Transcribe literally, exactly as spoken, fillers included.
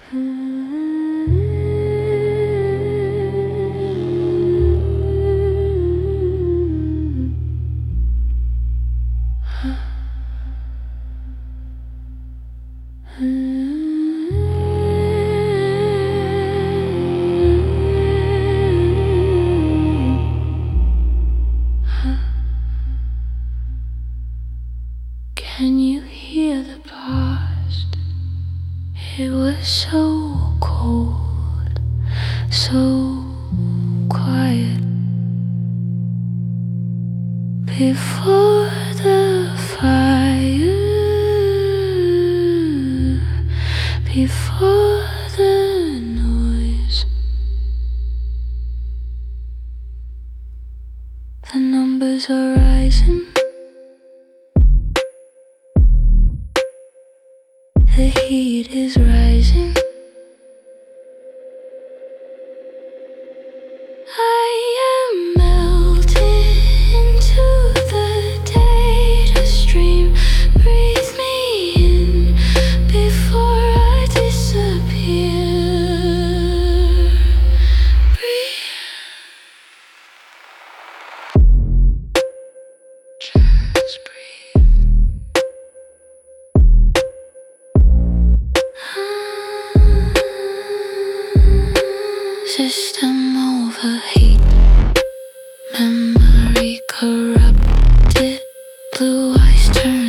Can you hear the past? It was so cold, so quiet. Before the fire, before the noise, the numbers are rising. The heat is rising. I am melting into the data stream. Breathe me in before I disappear. Breathe. Just breathe. System overheat, memory corrupted, blue eyes turn